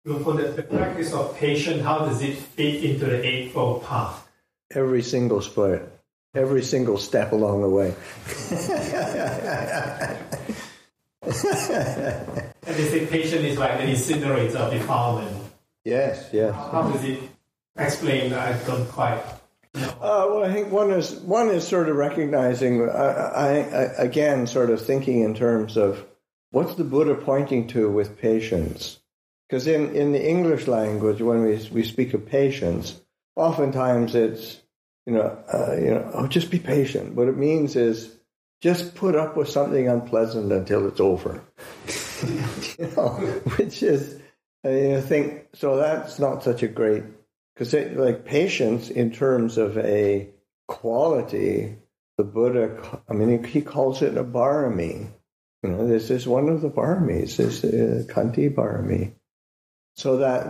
For the practice of patience, how does it fit into the Eightfold Path? Every single step along the way. And they say patience is like the incinerator of defilement. Yes. How does it explain that? I don't quite know. Well, I think one is sort of recognizing, I again, sort of thinking in terms of what's the Buddha pointing to with patience? Because in the English language, when we speak of patience, oftentimes it's, just be patient. What it means is just put up with something unpleasant until it's over. Which is, I think, so that's not such a great, because like patience in terms of a quality, the Buddha, he calls it a barami. This is one of the baramis, this Khanti barami. So that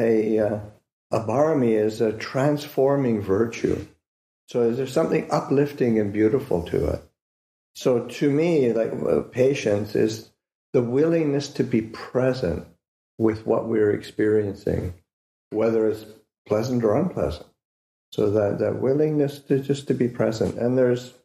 a barami is a transforming virtue. So there's something uplifting and beautiful to it. So to me, like patience is the willingness to be present with what we're experiencing, whether it's pleasant or unpleasant. So that willingness to be present. And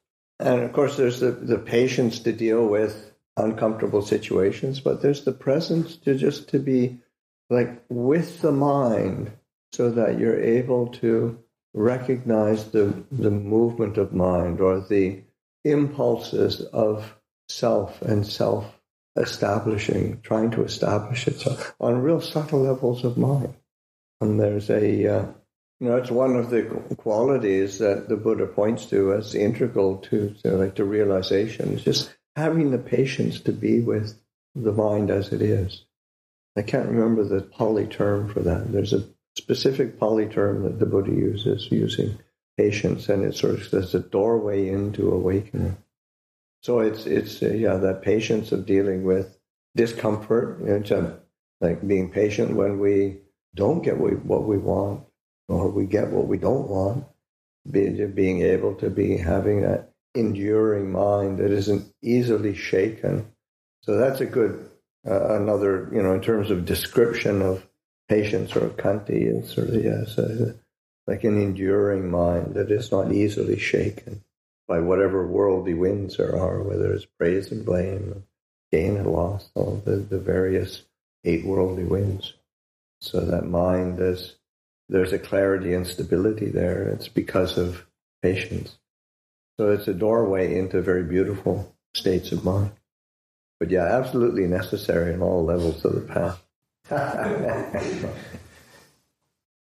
of course there's the patience to deal with uncomfortable situations, but there's the presence to be like with the mind, so that you're able to recognize the movement of mind or the impulses of self and self-establishing, trying to establish itself on real subtle levels of mind. And there's it's one of the qualities that the Buddha points to as integral to realization. It's just having the patience to be with the mind as it is. I can't remember the Pali term for that. There's a specific Pali term that the Buddha uses using patience, and it sort of says a doorway into awakening. So it's that patience of dealing with discomfort, like being patient when we don't get what we want, or we get what we don't want, being able to be having that enduring mind that isn't easily shaken. So that's a good another, in terms of description of patience or Khanti, it's sort of, like an enduring mind that is not easily shaken by whatever worldly winds there are, whether it's praise and blame, gain and loss, all the various 8 worldly winds. So that mind, there's a clarity and stability there. It's because of patience. So it's a doorway into very beautiful states of mind. But yeah, absolutely necessary in all levels of the path.